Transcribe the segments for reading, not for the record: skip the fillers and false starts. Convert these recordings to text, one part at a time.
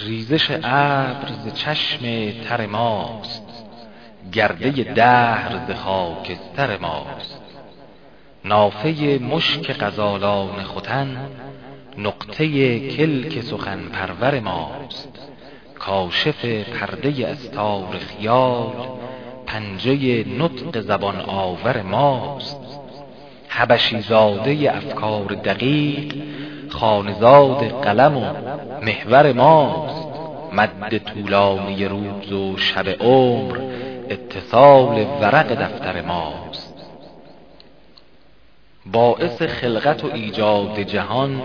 ریزش ابر ز چشم تر ماست، گرده دهر ز خاکستر ماست. نافه مشک غزالان ختن، نقطه کلک سخن پرور ماست. کاشف پرده استار خیال، پنجه نطق زبان آور ماست. حبشی زاده افکار دقیق، خانزاد قلم و محور ماست. مد طولانی روز و شب عمر، اتصال ورق دفتر ماست. باعث خلقت و ایجاد جهان،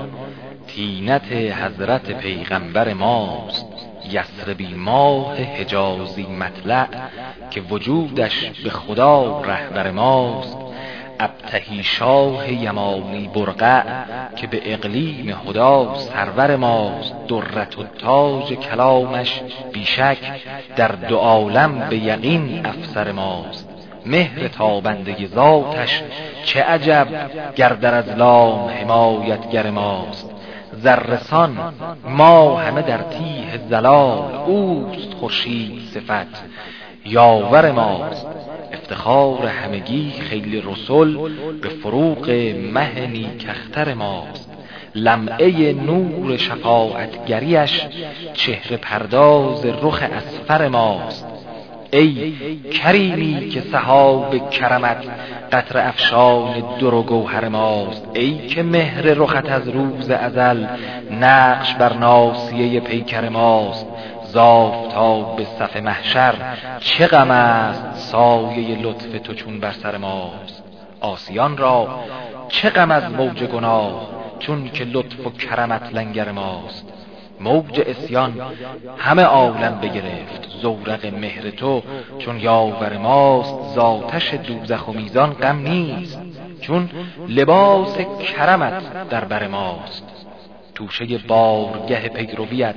طینت حضرت پیغمبر ماست. یثربی ماه حجازی مطلع، که وجودش به خدا رهبر ماست. ابطحی شاه یمانی برقع، که به اقلیم هدی سرور ماست. درت و تاج کلامش بیشک، در دو عالم به یقین افسر ماست. مهر تابنده ذاتش چه عجب، گر در اظلام حمایتگر ماست. ذره‌سان ما همه در تیه ضلال، اوست خورشید صفت یاور ماست. افتخار همگی خیل رسل، به فروغ مه نیکختر ماست. لمعه نور شفاعتگریش، چهره پرداز رخ اصفر ماست. ای کریمی که سحاب کرمت، قطره افشان در و گوهر ماست. ای که مهر رخت از روز ازل، نقش بر ناصیه پیکر ماست. زآفتاب به صف محشر چه غم است، سایه لطف تو چون بر سر ماست. عاصیان را چه غم از موج گناه، چون که لطف و کرمت لنگر ماست. موج عصیان همه عالم بگرفت، زورق مهر تو چون یاور ماست. ذاتش دوزخ و میزان غم نیست، چون لباس کرمت در بر ماست. توشه بارگه پیرویت،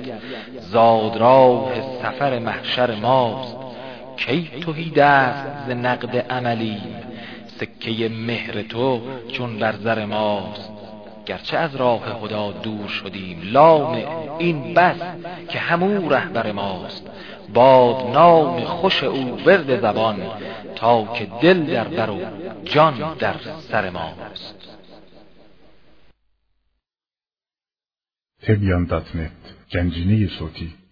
زادراه سفر محشر ماست. کی تهی دست ز نقد عملی، سکه مهر تو چون بر زر ماست. گرچه از راه خدا دور شدیم، لامع این بس که همو رهبر ماست. باد نام خوش او ورد زبان، تا که دل در بر و جان در سر ماست. تبیان.net گنجینه صوتی